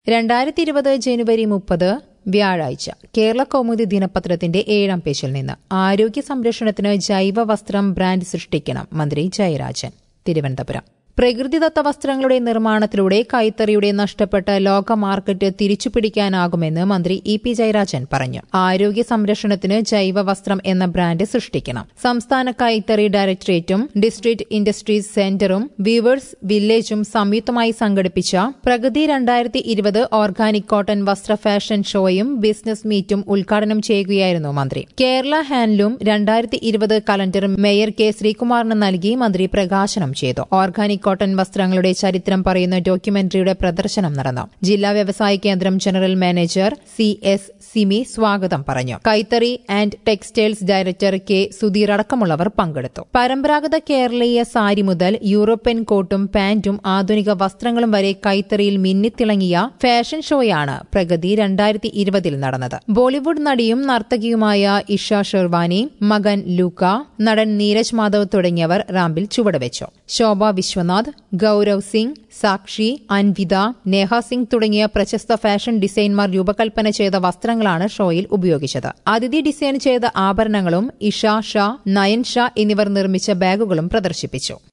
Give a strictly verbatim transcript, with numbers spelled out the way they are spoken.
രണ്ടായിരത്തി ഇരുപത് ജനുവരി മുപ്പത് വ്യാഴാഴ്ച കേരള കൗമുദി ദിനപത്രത്തിന്റെ ഏഴാം പേജിൽ നിന്ന് ആരോഗ്യ സംരക്ഷണത്തിന് ജൈവ വസ്ത്രം ബ്രാൻഡ് സൃഷ്ടിക്കണം മന്ത്രി ജയരാജൻ തിരുവനന്തപുരം. പ്രകൃതിദത്ത വസ്ത്രങ്ങളുടെ നിർമ്മാണത്തിലൂടെ കൈത്തറിയുടെ നഷ്ടപ്പെട്ട ലോക മാർക്കറ്റ് തിരിച്ചുപിടിക്കാനാകുമെന്ന് മന്ത്രി ഇ പി ജയരാജൻ പറഞ്ഞു. ആരോഗ്യ സംരക്ഷണത്തിന് ജൈവ വസ്ത്രം എന്ന ബ്രാൻഡ് സൃഷ്ടിക്കണം. സംസ്ഥാന കൈത്തറി ഡയറക്ടറേറ്റും ഡിസ്ട്രിക്ട് ഇൻഡസ്ട്രീസ് സെന്ററും വീവേഴ്സ് വില്ലേജും സംയുക്തമായി സംഘടിപ്പിച്ച പ്രഗതി രണ്ടായിരത്തി ഇരുപത് ഓർഗാനിക് കോട്ടൺ വസ്ത്ര ഫാഷൻ ഷോയും ബിസിനസ് മീറ്റും ഉദ്ഘാടനം ചെയ്യുകയായിരുന്നു മന്ത്രി. കേരള ഹാൻഡ്ലൂം രണ്ടായിരത്തി ഇരുപത് കലണ്ടർ മേയർ കെ ശ്രീകുമാറിന് നൽകി മന്ത്രി പ്രകാശനം ചെയ്തു. ഓർഗാനിക് കോട്ടൺ വസ്ത്രങ്ങളുടെ ചരിത്രം പറയുന്ന ഡോക്യുമെന്ററിയുടെ പ്രദർശനം നടന്നു. ജില്ലാ വ്യവസായ കേന്ദ്രം general manager C S Simi സ്വാഗതം പറഞ്ഞു. കൈത്തറി and textiles director K Sudheer അടക്കമുള്ളവർ പങ്കെടുത്തു. പരമ്പരാഗത കേരളീയ സാരി മുതൽ യൂറോപ്യൻ കോട്ടും പാന്റും ആധുനിക വസ്ത്രങ്ങളും വരെ കൈത്തറിയിൽ മിന്നിത്തിളങ്ങിയ ഫാഷൻ ഷോയാണ് പ്രഗതി രണ്ടായിരത്തി ഇരുപതിൽ നടന്നത്. ബോളിവുഡ് നടിയും നർത്തകിയുമായ ഇഷ ഷെർവാനി, മകൻ ലൂക്ക, നടൻ നീരജ് മാധവ് തുടങ്ങിയവർ റാമ്പിൽ ചുവടുവെച്ചു. ശോഭ വിശ്വനാഥ്, ഗൌരവ് സിംഗ്, സാക്ഷി, അൻവിത, നേഹ സിംഗ് തുടങ്ങിയ പ്രശസ്ത ഫാഷൻ ഡിസൈനർമാർ രൂപകൽപ്പന ചെയ്ത വസ്ത്രങ്ങളാണ് ഷോയിൽ ഉപയോഗിച്ചത്. അതിഥി ഡിസൈൻ ചെയ്ത ആഭരണങ്ങളും ഇഷ ഷാ, നയൻ ഷാ എന്നിവർ നിർമ്മിച്ച ബാഗുകളും പ്രദർശിപ്പിച്ചു.